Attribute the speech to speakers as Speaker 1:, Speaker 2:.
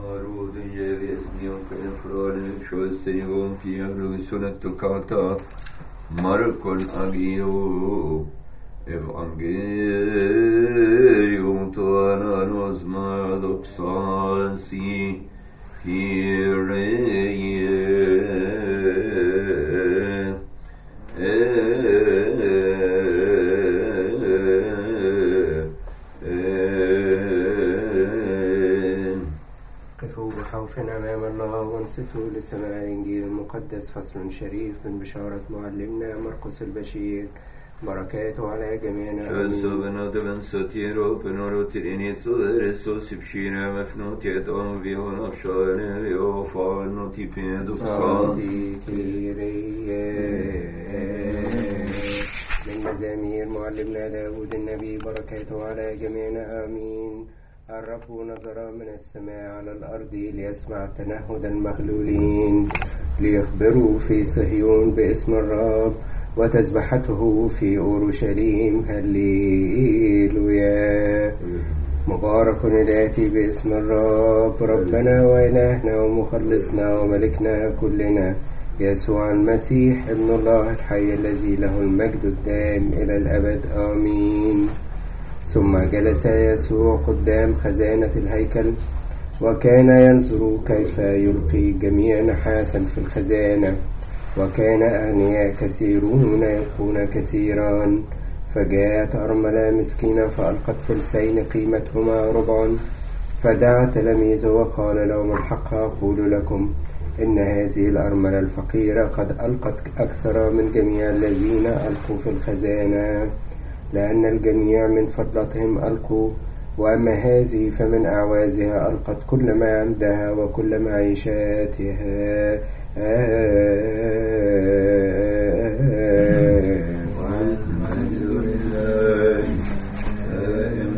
Speaker 1: Marodin Jeviesnion Kenfroden Sjöstenigon Fiagrusunet Tokata Markon Agio Evangelium Toananos Madoxansi Kyrie
Speaker 2: قفوا بخوف أمام الله وانصتوا لسماع الإنجيل المقدس. فصل شريف من بشارة معلمنا مرقس البشير، بركاته على جميعنا. من مزامير معلمنا داود النبي، بركاته على جميعنا. آمين. الرب نظر من السماء على الأرض ليسمع تنهد المغلولين، ليخبروا في صهيون باسم الرب وتسبحته في أورشليم. هللويا. مبارك الآتي باسم الرب، ربنا وإلهنا ومخلصنا وملكنا كلنا، يسوع المسيح ابن الله الحي الذي له المجد الدائم إلى الأبد. آمين. ثم جلس يسوع قدام خزانة الهيكل، وكان ينظر كيف يلقي جميع نحاسا في الخزانة، وكان أغنياء كثيرون يلقون كثيرا. فجاءت أرملة مسكينة فألقت فلسين قيمتهما ربع، فدعا تلاميذه وقال لهم: الحق أقول لكم إن هذه الأرملة الفقيرة قد ألقت أكثر من جميع الذين ألقوا في الخزانة، لأن الجميع من فضلتهم ألقوا، وأما هذه فمن أعوازها ألقت كل ما عندها وكل معيشاتها.
Speaker 1: والمجد لله